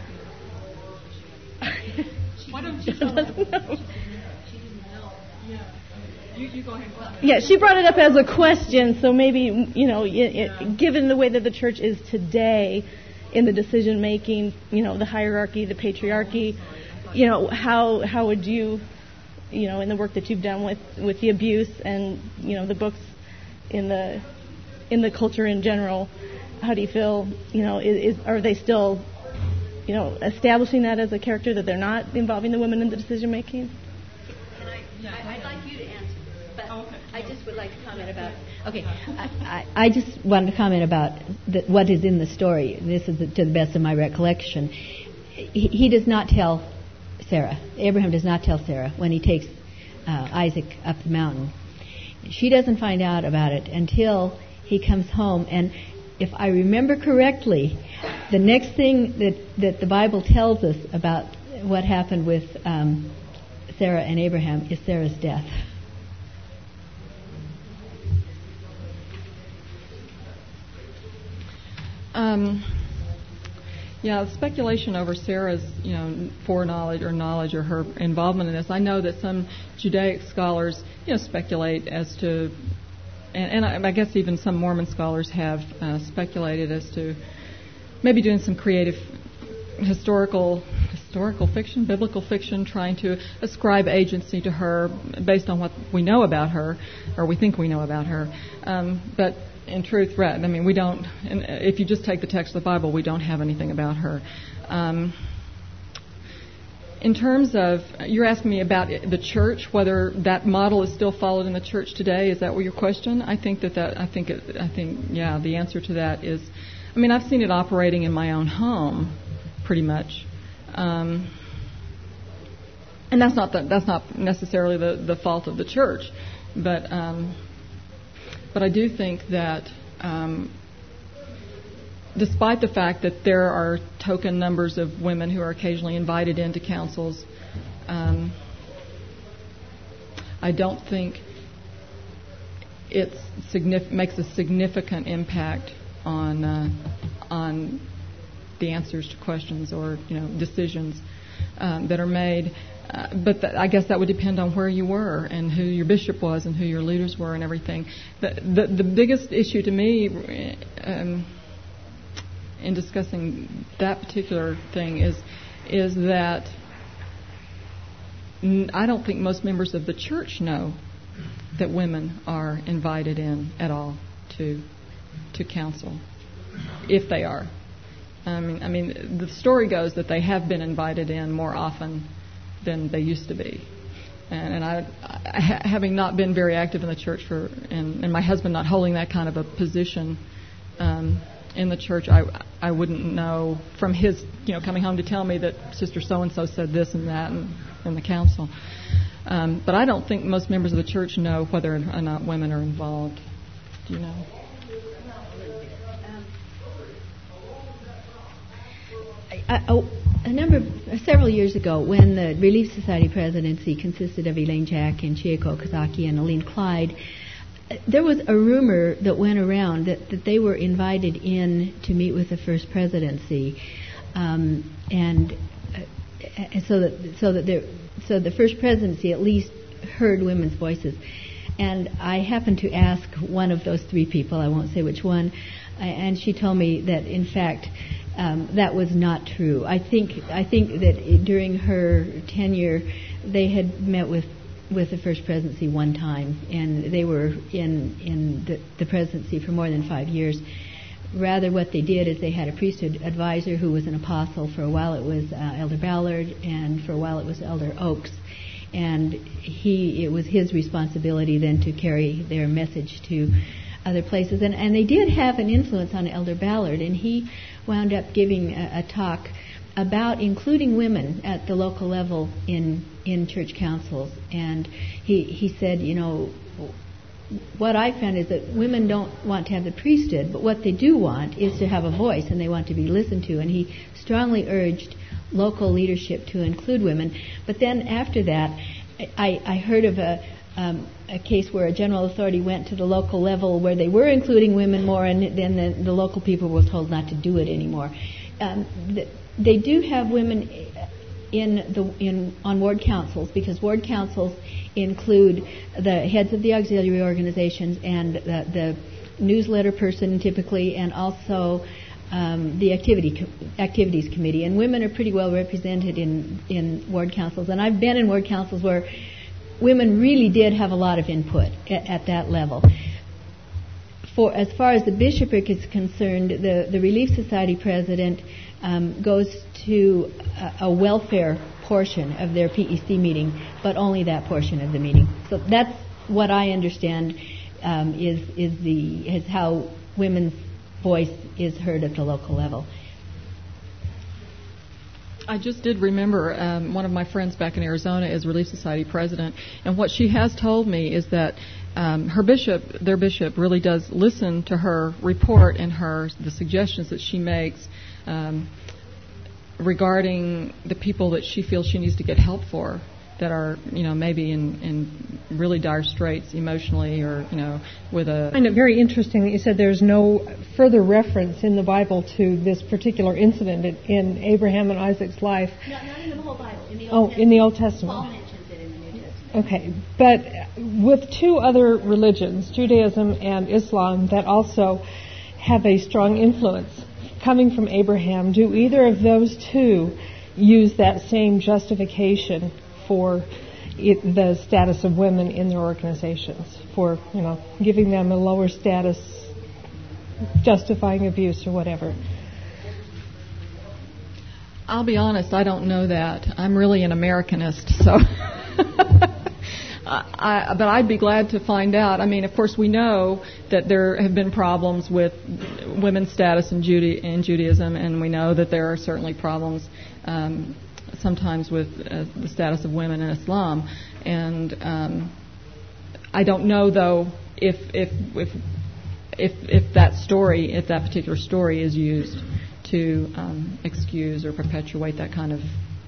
Why don't you tell her? You, you go ahead. Yeah, she brought it up as a question, so maybe, you know, it, it, given the way that the church is today in the decision making, you know, the hierarchy, the patriarchy, you know, how how would you, you know, in the work that you've done with, with the abuse and, you know, the books in the in the culture in general, how do you feel, you know, is, is are they still, you know, establishing that as a character, that they're not involving the women in the decision making? Can I, I, I'd like you to answer. But I just would like to comment about. Okay, I, I, I just wanted to comment about the, what is in the story. This is the, to the best of my recollection. He, he does not tell Sarah. Abraham does not tell Sarah when he takes uh, Isaac up the mountain. She doesn't find out about it until he comes home. And if I remember correctly, the next thing that that the Bible tells us about what happened with um, Sarah and Abraham is Sarah's death. Um, yeah, speculation over Sarah's, you know, foreknowledge or knowledge or her involvement in this. I know that some Judaic scholars, you know, speculate as to, and, and I, I guess even some Mormon scholars have uh, speculated as to maybe doing some creative historical historical fiction, biblical fiction, trying to ascribe agency to her based on what we know about her, or we think we know about her. Um, but in truth, right, I mean, we don't, and if you just take the text of the Bible, we don't have anything about her. Um, in terms of, you're asking me about the church, whether that model is still followed in the church today. Is that what your question? I think that that, I think, it, I think, yeah, the answer to that is, I mean, I've seen it operating in my own home, pretty much. Um, and that's not the, that's not necessarily the, the fault of the church, but um, but I do think that um, despite the fact that there are token numbers of women who are occasionally invited into councils, um, I don't think it signif- makes a significant impact on uh, on the answers to questions or, you know, decisions um, that are made. Uh, but th- I guess that would depend on where you were and who your bishop was and who your leaders were and everything. The the, the biggest issue to me um, in discussing that particular thing is is that n- I don't think most members of the church know that women are invited in at all to to counsel, if they are. I mean, I mean, the story goes that they have been invited in more often than they used to be. And, and I, I, having not been very active in the church for, and, and my husband not holding that kind of a position um, in the church, I, I wouldn't know from his, you know, coming home to tell me that Sister so-and-so said this and that in, in the council. Um, but I don't think most members of the church know whether or not women are involved. Do you know? I, oh, a number, of, several years ago, when the Relief Society presidency consisted of Elaine Jack and Chieko Kazaki and Aline Clyde, there was a rumor that went around that, that they were invited in to meet with the first presidency, um, and uh, so that so that there, so the first presidency at least heard women's voices. And I happened to ask one of those three people, I won't say which one, and she told me that in fact. Um, that was not true. I think I think that during her tenure, they had met with, with the first presidency one time, and they were in in the, the presidency for more than five years. Rather, what they did is they had a priesthood advisor who was an apostle. For a while, it was uh, Elder Ballard, and for a while, it was Elder Oakes. And he it was his responsibility then to carry their message to other places. And, and they did have an influence on Elder Ballard, and he wound up giving a, a talk about including women at the local level in in church councils. And he he said, you know, what I found is that women don't want to have the priesthood, but what they do want is to have a voice, and they want to be listened to. And he strongly urged local leadership to include women. But then after that, I, I heard of a Um, a case where a general authority went to the local level where they were including women more, and then the, the local people were told not to do it anymore. Um, the, they do have women in the in on ward councils, because ward councils include the heads of the auxiliary organizations and the, the newsletter person typically, and also um, the activity activities committee. And women are pretty well represented in in ward councils. And I've been in ward councils where women really did have a lot of input at, at that level. For as far as the bishopric is concerned, the, the Relief Society president um, goes to a, a welfare portion of their P E C meeting, but only that portion of the meeting. So that's what I understand um, is is the is how women's voice is heard at the local level. I just did remember um, one of my friends back in Arizona is Relief Society president, and what she has told me is that um, her bishop, their bishop, really does listen to her report and her the suggestions that she makes um, regarding the people that she feels she needs to get help for that are, you know, maybe in, in really dire straits emotionally, or, you know, with a... I find it very interesting that you said there's no further reference in the Bible to this particular incident in, in Abraham and Isaac's life. No, not in the whole Bible. In the Old oh, Testament. in the Old Testament. Paul mentions it in the New Testament. Okay, but with two other religions, Judaism and Islam, that also have a strong influence coming from Abraham, do either of those two use that same justification for it, the status of women in their organizations, for, you know, giving them a lower status, justifying abuse or whatever? I'll be honest, I don't know that. I'm really an Americanist, so... I, but I'd be glad to find out. I mean, of course, we know that there have been problems with women's status in, Juda- in Judaism, and we know that there are certainly problems um, sometimes with uh, the status of women in Islam. And um, I don't know, though, if if if if if that story, if that particular story is used to um, excuse or perpetuate that kind of.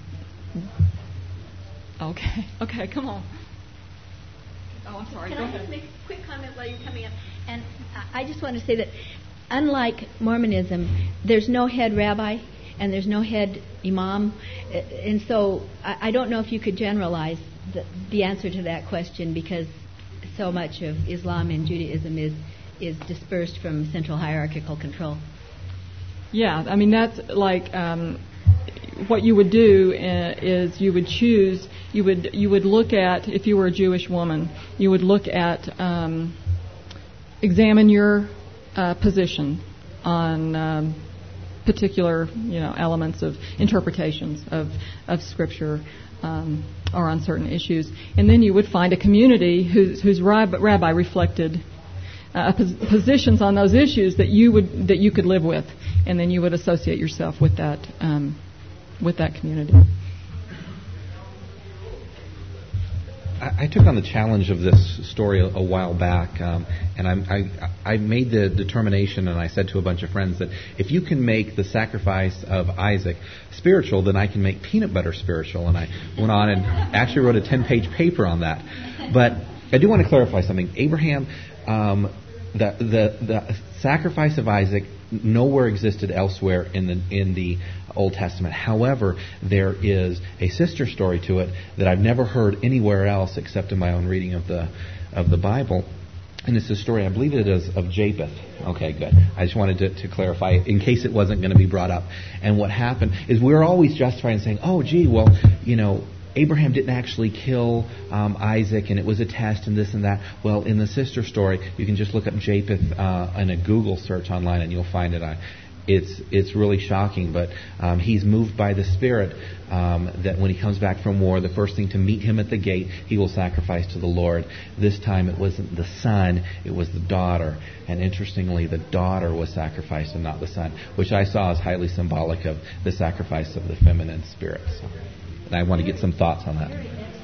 Okay, okay, come on. Oh, I'm sorry. Can Go I ahead. just make a quick comment while you're coming up? And I just want to say that, unlike Mormonism, there's no head rabbi and there's no head imam, and so I don't know if you could generalize the, the answer to that question, because so much of Islam and Judaism is is dispersed from central hierarchical control. Yeah, I mean, that's like um, what you would do uh, is you would choose. You would you would look at, if you were a Jewish woman, you would look at, um, examine your uh, position on um, particular, you know, elements of interpretations of of Scripture, um, or on certain issues, and then you would find a community whose whose rab- rabbi reflected uh, pos- positions on those issues that you would that you could live with, and then you would associate yourself with that um, with that community. I took on the challenge of this story a, a while back, um, and I, I, I made the determination, and I said to a bunch of friends that if you can make the sacrifice of Isaac spiritual, then I can make peanut butter spiritual. And I went on and actually wrote a ten-page paper on that. But I do want to clarify something. Abraham, um, the, the the sacrifice of Isaac nowhere existed elsewhere in the in the Old Testament. However, there is a sister story to it that I've never heard anywhere else except in my own reading of the of the Bible. And it's a story, I believe it is, of Japheth. Okay, good. I just wanted to, to clarify in case it wasn't going to be brought up. And what happened is we're always justifying and saying, oh, gee, well, you know, Abraham didn't actually kill um, Isaac, and it was a test, and this and that. Well, in the sister story, you can just look up Japheth uh, in a Google search online, and you'll find it. I, it's it's really shocking, but um, he's moved by the Spirit um, that when he comes back from war, the first thing to meet him at the gate, he will sacrifice to the Lord. This time, it wasn't the son; it was the daughter. And interestingly, the daughter was sacrificed, and not the son, which I saw as highly symbolic of the sacrifice of the feminine spirit. So. And I want to get some thoughts on that.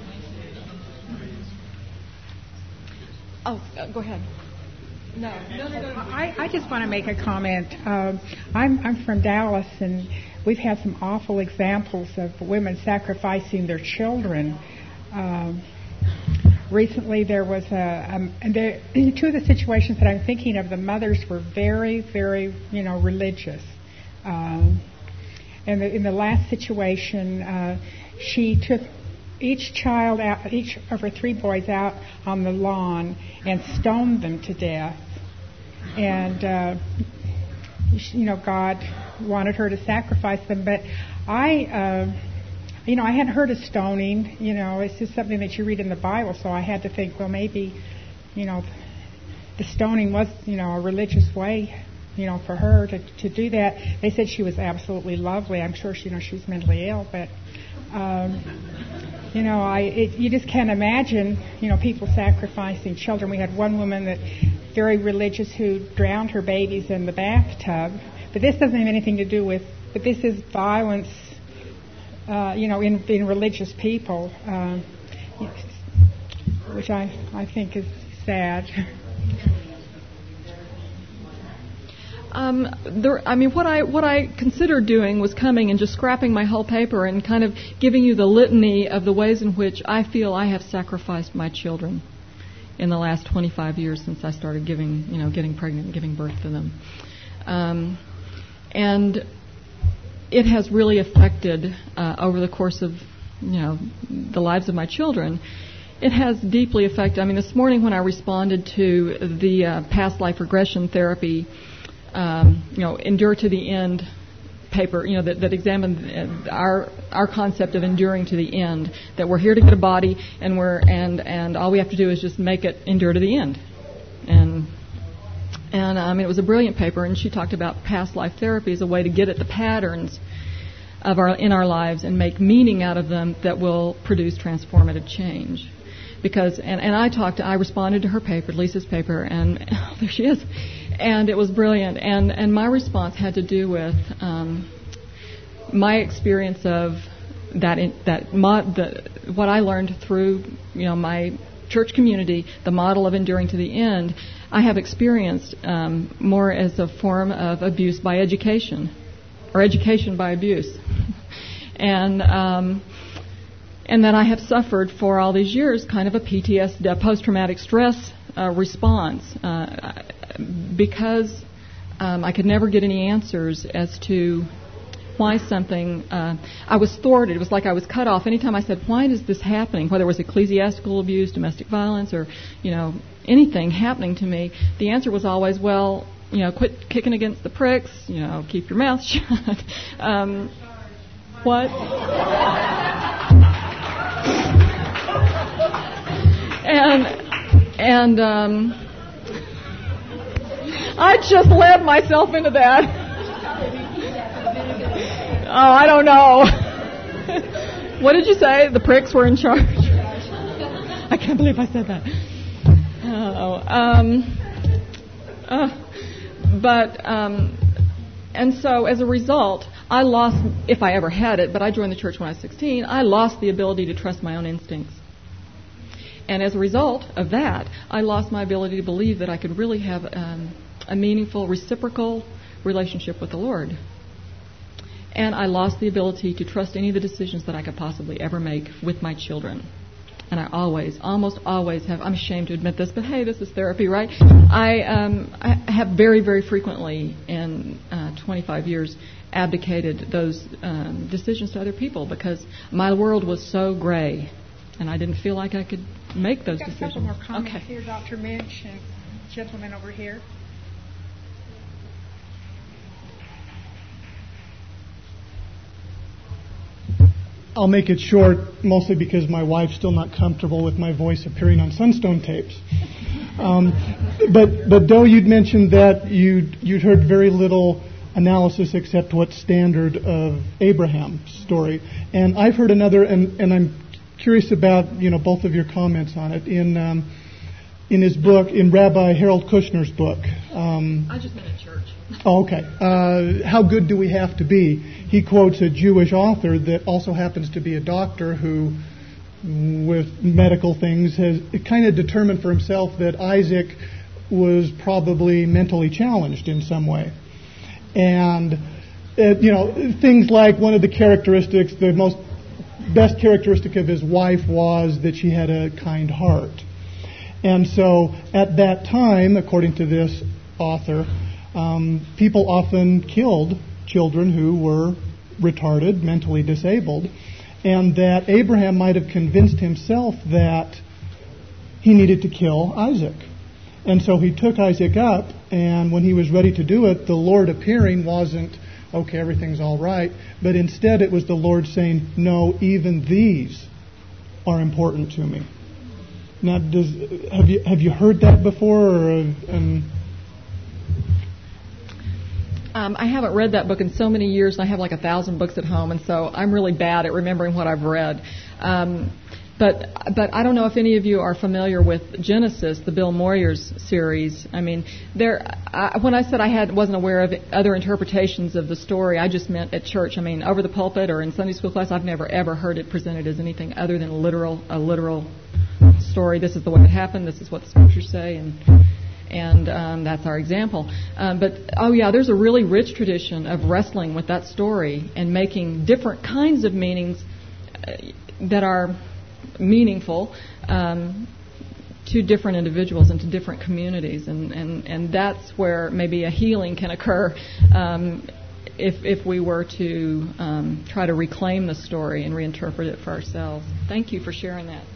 Oh, uh, go ahead. No, no, no, no. I, I just want to make a comment. Um, I'm, I'm from Dallas, and we've had some awful examples of women sacrificing their children. Um, recently, there was a, um, and there, two of the situations that I'm thinking of, the mothers were very, very, you know, religious. Um, and the, in the last situation, uh, she took each child out, each of her three boys out on the lawn and stoned them to death. And, uh, you know, God wanted her to sacrifice them. But I, uh, you know, I hadn't heard of stoning. You know, it's just something that you read in the Bible. So I had to think, well, maybe, you know, the stoning was, you know, a religious way, you know, for her to, to do that. They said she was absolutely lovely. I'm sure she, you know, she was mentally ill, but, um, you know, I it, you just can't imagine, you know, people sacrificing children. We had one woman that very religious who drowned her babies in the bathtub. But this doesn't have anything to do with. But this is violence, uh, you know, in in religious people, uh, which I I think is sad. um, there, I mean, what I what I considered doing was coming and just scrapping my whole paper and kind of giving you the litany of the ways in which I feel I have sacrificed my children in the last twenty-five years since I started giving, you know, getting pregnant and giving birth to them. Um, and it has really affected, uh, over the course of, you know, the lives of my children, it has deeply affected. I mean, this morning when I responded to the uh, past life regression therapy, um, you know, Endure to the End paper, you know, that, that examined our our concept of enduring to the end, that we're here to get a body, and we're and and all we have to do is just make it endure to the end. And and um, it was a brilliant paper, and she talked about past life therapy as a way to get at the patterns of our in our lives and make meaning out of them that will produce transformative change. Because and, and I talked, I responded to her paper, Lisa's paper, and oh, there she is, and it was brilliant. And and my response had to do with um, my experience of that in, that mo- the, what I learned through, you know, my church community, the model of enduring to the end. I have experienced um, more as a form of abuse by education, or education by abuse, and. Um, And that I have suffered for all these years kind of a P T S D, a post-traumatic stress uh, response, uh, because um, I could never get any answers as to why something, uh, I was thwarted. It was like I was cut off. Anytime I said, why is this happening, whether it was ecclesiastical abuse, domestic violence, or, you know, anything happening to me, the answer was always, well, you know, quit kicking against the pricks, you know, keep your mouth shut. um, what? And and um, I just led myself into that. Oh, I don't know. What did you say? The pricks were in charge? I can't believe I said that. Oh, um, uh, but um, and so as a result, I lost, if I ever had it, but I joined the church when I was sixteen. I lost the ability to trust my own instincts. And as a result of that, I lost my ability to believe that I could really have um, a meaningful, reciprocal relationship with the Lord. And I lost the ability to trust any of the decisions that I could possibly ever make with my children. And I always, almost always have, I'm ashamed to admit this, but hey, this is therapy, right? I, um, I have very, very frequently in uh, twenty-five years abdicated those um, decisions to other people because my world was so gray. And I didn't feel like I could make those Got decisions. A couple more comments okay. here, Doctor Minch and gentleman over here. I'll make it short, mostly because my wife's still not comfortable with my voice appearing on Sunstone tapes. Um, but but though you'd mentioned that you'd you'd heard very little analysis except what's standard of Abraham's story, and I've heard another, and, and I'm curious about, you know, both of your comments on it. In um, in his book, in Rabbi Harold Kushner's book. Um, I just meant a church. Oh, okay. Uh, How Good Do We Have to Be? He quotes a Jewish author that also happens to be a doctor who, with medical things, has kind of determined for himself that Isaac was probably mentally challenged in some way. And, uh, you know, things like one of the characteristics, the most best characteristic of his wife was that she had a kind heart. And so at that time, according to this author, um, people often killed children who were retarded, mentally disabled, and that Abraham might have convinced himself that he needed to kill Isaac. And so he took Isaac up, and when he was ready to do it, the Lord appearing wasn't, okay, everything's all right, but instead it was the Lord saying, no, even these are important to me. Now, does have you have you heard that before? Or, um, Um, I haven't read that book in so many years, and I have like a thousand books at home, and so I'm really bad at remembering what I've read. Um, but but I don't know if any of you are familiar with Genesis, the Bill Moyers series. I mean, there. I, when I said I had wasn't aware of other interpretations of the story, I just meant at church. I mean, over the pulpit or in Sunday school class, I've never ever heard it presented as anything other than literal a literal story. This is the way it happened. This is what the scriptures say, and And um, that's our example. Um, but, oh yeah, there's a really rich tradition of wrestling with that story and making different kinds of meanings uh, that are meaningful um, to different individuals and to different communities. And, and, and that's where maybe a healing can occur um, if, if we were to um, try to reclaim the story and reinterpret it for ourselves. Thank you for sharing that.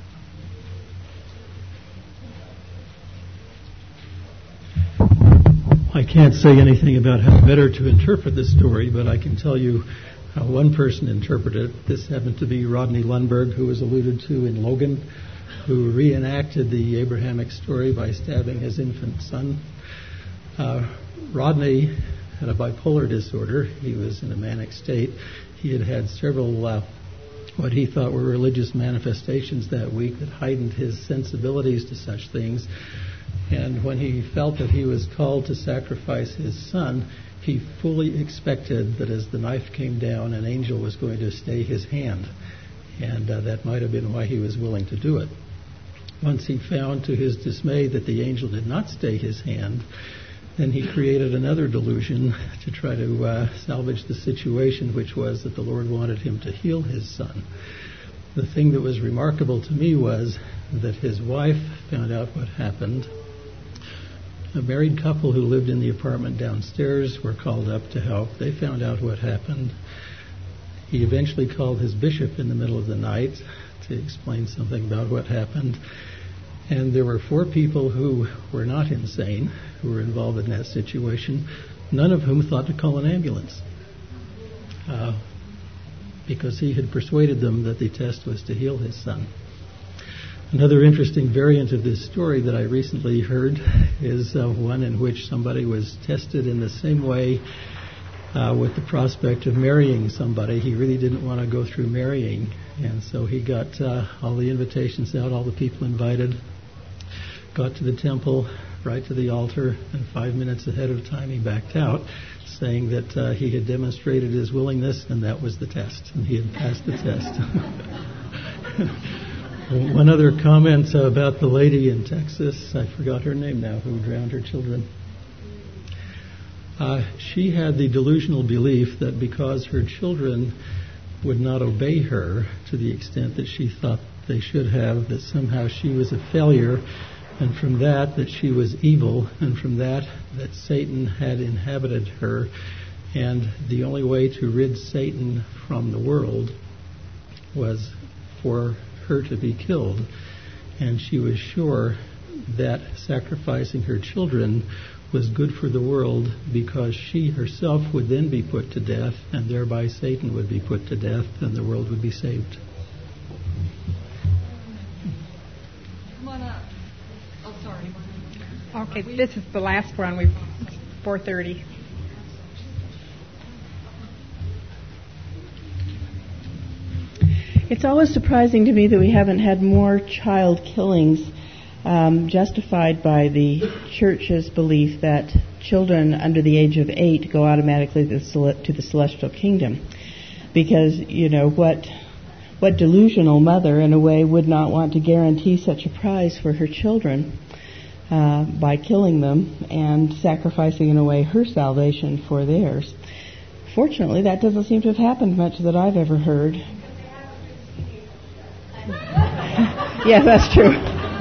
I can't say anything about how better to interpret this story, but I can tell you how one person interpreted it. This happened to be Rodney Lundberg, who was alluded to in Logan, who reenacted the Abrahamic story by stabbing his infant son. Uh, Rodney had a bipolar disorder. He was in a manic state. He had had several uh, what he thought were religious manifestations that week that heightened his sensibilities to such things. And when he felt that he was called to sacrifice his son, he fully expected that as the knife came down, an angel was going to stay his hand. And uh, that might have been why he was willing to do it. Once he found to his dismay that the angel did not stay his hand, then he created another delusion to try to uh, salvage the situation, which was that the Lord wanted him to heal his son. The thing that was remarkable to me was that his wife found out what happened. A married couple who lived in the apartment downstairs were called up to help. They found out what happened. He eventually called his bishop in the middle of the night to explain something about what happened. And there were four people who were not insane, who were involved in that situation, none of whom thought to call an ambulance, uh, because he had persuaded them that the test was to heal his son. Another interesting variant of this story that I recently heard is uh, one in which somebody was tested in the same way uh, with the prospect of marrying somebody. He really didn't want to go through marrying, and so he got uh, all the invitations out, all the people invited, got to the temple, right to the altar, and five minutes ahead of time he backed out, saying that uh, he had demonstrated his willingness and that was the test, and he had passed the test. One other comment about the lady in Texas, I forgot her name now, who drowned her children. Uh, she had the delusional belief that because her children would not obey her to the extent that she thought they should have, that somehow she was a failure, and from that, that she was evil, and from that, that Satan had inhabited her, and the only way to rid Satan from the world was for her to be killed. And she was sure that sacrificing her children was good for the world because she herself would then be put to death, and thereby Satan would be put to death, and the world would be saved. Come on up. Oh, sorry. Okay, this is the last one. We've four thirty. It's always surprising to me that we haven't had more child killings um, justified by the church's belief that children under the age of eight go automatically to the, cele- to the celestial kingdom. Because, you know, what what delusional mother, in a way, would not want to guarantee such a prize for her children uh, by killing them and sacrificing, in a way, her salvation for theirs? Fortunately, that doesn't seem to have happened much that I've ever heard. Yes, that's true.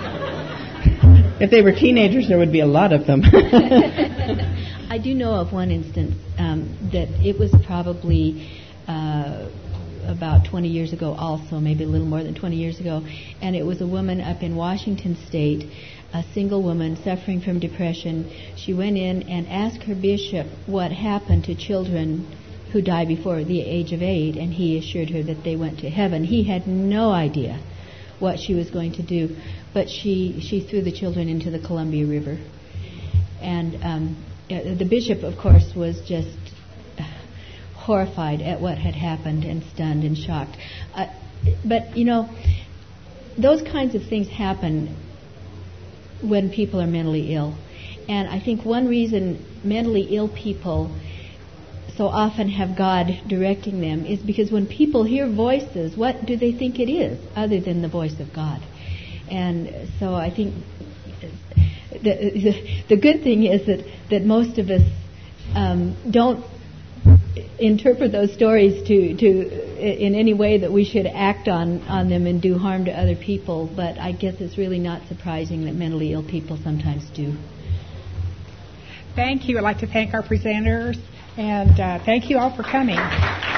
If they were teenagers, there would be a lot of them. I do know of one instance um, that it was probably uh, about twenty years ago also, maybe a little more than twenty years ago, and it was a woman up in Washington State, a single woman suffering from depression. She went in and asked her bishop what happened to children who die before the age of eight, and he assured her that they went to heaven. He had no idea what she was going to do, but she, she threw the children into the Columbia River. And um, the bishop, of course, was just horrified at what had happened and stunned and shocked. Uh, but, you know, those kinds of things happen when people are mentally ill. And I think one reason mentally ill people so often have God directing them is because when people hear voices, what do they think it is other than the voice of God? And so I think the, the, the good thing is that, that most of us um, don't interpret those stories to, to in any way that we should act on, on them and do harm to other people. But I guess it's really not surprising that mentally ill people sometimes do. Thank you. I'd like to thank our presenters, and uh, thank you all for coming.